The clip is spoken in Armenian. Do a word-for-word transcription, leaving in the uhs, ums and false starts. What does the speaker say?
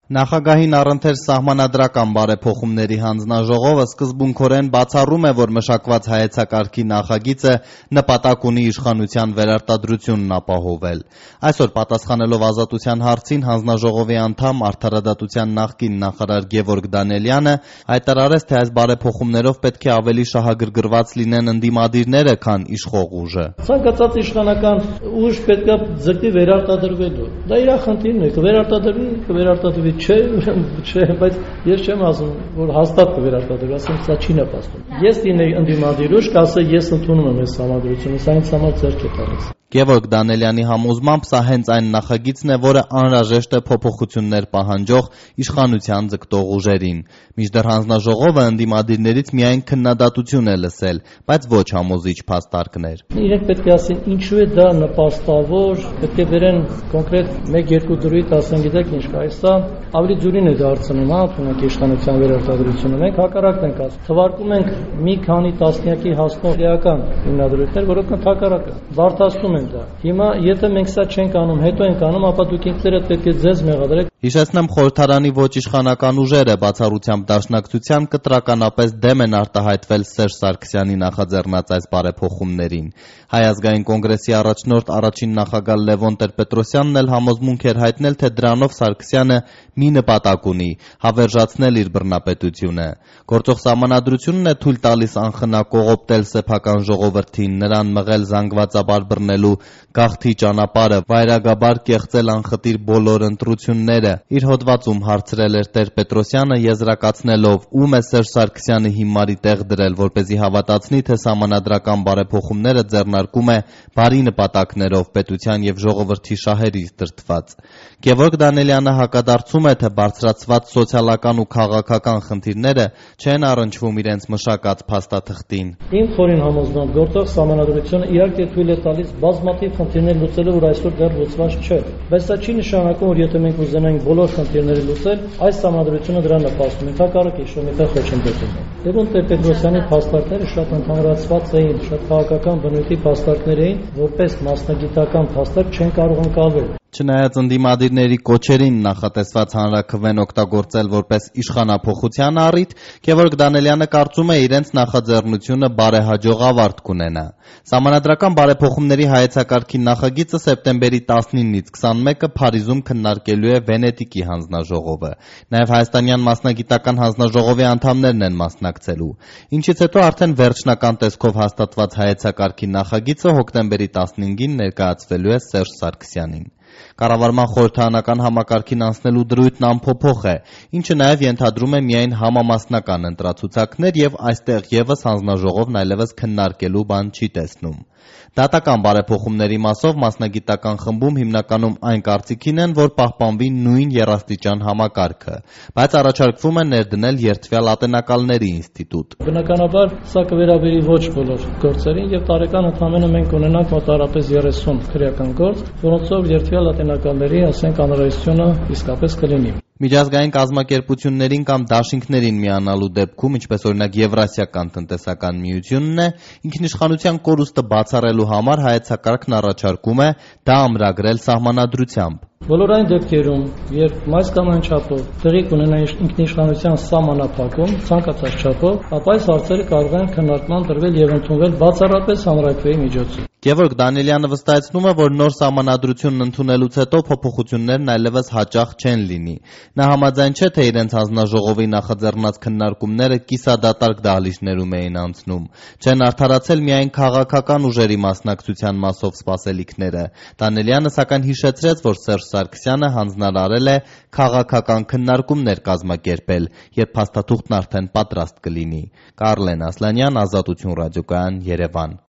Նախագահին առընթեր սահմանադրական բարեփոխումների հանձնաժողովը սկզբունքորեն բացառում է, որ մշակված հայեցակարգի նախագիծը նպատակ ունի իշխանության վերարտադրությունն ապահովել։ Այսօր պատասխանելով Ազատության հարցին հանձնաժողովի անդամ Արդարադատության նախկին նախարար Գևորգ Դանիելյանը հայտարարեց, թե այս բարեփոխումներով պետք է ավելի շահագրգռված լինեն ընդդիմադիրները, քան իշխող ուժը։ Ցանկացած իշխանական ուժ պետք է ձգտի վերարտադրվելու։ Դա իր խնդիրն է, կվերարտադրվի, կվերարտադրվի Չէ, չէ, բայց ես չեմ ասում, որ հաստատ կվերարտադրվի, ասեմ, սա չի նպաստում։ Ես լինեի ընդդիմադիր ուժ, կասեի, ես ընդունում եմ այս համադրությունը, սա ինձ համար ձեռք է տալիս։ Գևորգ Դանիելյանի համոզմամբ սա հենց այն նախագիծն է, որը անհրաժեշտ է փոփոխություններ պահանջող իշխանության ձգտող ուժերին։ Մինչդեռ հանձնաժողովը ընդդիմադիրներից միայն քննադատություն է լսել, բայց ոչ համոզիչ փաստարկներ։ Իրենք պետք է ասեն, ինչու է դա նպաստավոր, պետք է վերեն կոնկրետ մեկ-երկու դրույթ ասեն, գիտեք ինչ կա, սա ավելի ջուրին է դարձնում, հա, թվում է իշխանության վերարտադրությունը։ Մենք հակառակն ենք ասում։ Թվարկում ենք մի քանի տասնյակի հասնող էական հիմնադրույթներ, որոնք ընդհակառակը բարդացնում են դա։ Հիմա եթե մենք սա չենք անում, հետո ենք անում, ապա դուք ինքներդ պետք է ձեզ մեղադրեք։ Հիշեցնեմ, խորհրդարանի ոչ իշխանական ուժերը բացառությամբ Դաշնակցության կտրականապես դեմ են արտահայտվել Սերժ Սարգսյանի նախաձեռնած այս բարեփոխումներին։ Հայ ազգային կոնգրեսի առաջնորդ առաջին նախագահ Լևոն Տեր-Պետրոսյանն էլ համոզմունք էր հայտնել, թե դրանով Սարգսյանը մի նպատակ ունի՝ հավերժացնել իր բռնապետությունը։ Գործող սահմանադրությունն է թույլ տալիս անխնա կողոպտել սեփական ժողովրդին, նրան մղել զանգվածաբար բռնելու գաղթի ճանապարհը, վայրագաբար կեղծել անխտիր բոլոր ընտրությունները։ Իր հոդվածում հարցրել էր Տեր-Պետրոսյանը, եզրակացնելով, ում է Սերժ Սարգսյանը հիմարի տեղ դրել, որպեսզի հավատացնի, թե սահմանադրական բարեփոխումները ձեռնարկում է բարի նպատակներով, պետության եւ ժողովրդի շահերից դրդված։ Գևորգ Դանիելյանը հակադարձում է, թե բարձրացված սոցիալական ու քաղաքական խնդիրները չեն առնչվում իրենց մշակած փաստաթղթին։ Իմ խորին համոզմամբ գործող սահմանադրությունը իհարկե թույլ է տալիս բազմաթիվ խնդիրներ լուծելու, որ այսօր դեռ լուծված չէ։ Բայց սա չի նշանակում, որ եթե մենք ուզենայինք բոլոր խնդիրները լուծել, այս սահմանադրությունը դրան նպաստում է։ Հակառակը իշխանության խոչընդոտում է։ Լևոն Տեր-Պետրոսյանի փաստարկները շատ ընդհանրացված էին, շատ քաղաքական բնույթի փաստարկներ էին, որպես մասնագիտական փաստարկ չեն կարող ընկալվել։ Չնայած ընդդիմադիրների կոչերին նախատեսված հանրաքվեն օգտագործել որպես իշխանափոխության առիթ, Գևորգ Դանիելյանը կարծում է իրենց նախաձեռնությունը բարեհաջող ավարտ կունենա։ Սահմանադրական բարեփոխումների հայեցակարգի նախագիծը սեպտեմբերի տասնինից քսանմեկը Փարիզում քննարկելու է Վենետիկի հանձնաժողովը։ Նաև հայաստանյան մասնագիտական հանձնաժողովի անդամներն են մասնակցելու։ Ինչից հետո արդեն վերջնական տեսքով հաստատված հայեցակարգի նախագիծը հոկտեմբերի տասնհինգին ներկայացվելու է Սերժ Սարգսյանին։ Կառավարման խորհրդարանական համակարգին անցնելու դրույթն անփոփոխ է, ինչը նաև ենթադրում է միայն համամասնական ընտրացուցակներ եւ այստեղ եւս հանձնաժողովն այլևս քննարկելու բան չի տեսնում։ Դատական բարեփոխումների մասով մասնագիտական խմբում հիմնականում այն կարծիքին են, որ պահպանվի նույն եռաստիճան համակարգը, բայց առաջարկվում է ներդնել երդվյալ ատենակալների ինստիտուտ։ Բնականաբար սա կվերաբերի ոչ բոլոր գործերին եւ տարեկան ընդամենը մենք ունենանք մոտավորապես երեսուն քրեական գործ, որոնցով երդվյալ ատենակալների, ասենք, անհրաժեշտությունը իսկապես կլինի։ Միջազգային կազմակերպություններին կամ դաշինքներին միանալու դեպքում, ինչպես օրինակ Եվրասիական տնտեսական միությունն է, ինքնիշխանության կորուստը բացառելու համար հայեցակարգն առաջարկում է դա ամրագրել սահմանադրությամբ։ Բոլոր այն դեպքերում, երբ այս կամ այն չափով տեղի կունենա ինքնիշխանության սահմանափակում, ցանկացած չափով, ապա այս հարցերը կարող են քննարկման տրվել եւ ընդունվել բացառապես հանրաքվեի միջոցով։ Գևորգ Դանիելյանը վստահեցնում է, որ նոր սահմանադրությունն ընդունելուց հետո փոփոխություններն այլևս հաճախ չեն լինի։ Նա համաձայն չէ, թե իրենց հանձնաժողովի նախաձեռնած քննարկումները կիսադատարկ դահլիճներում էին անցնում։ Չեն արդարացել միայն քաղաքական ուժերի մասնակցության մասով սպասելիքները։ Դանիելյանը սակայն հիշեցրեց, որ Սերժ Սարգսյանը հանձնարարել է քաղաքական քննարկումներ կազմակերպել, երբ փաստաթուղթն արդեն պատրաստ կլինի։ Կարլեն Ասլանյան, Ազատություն ռադիոկայան, Երևան։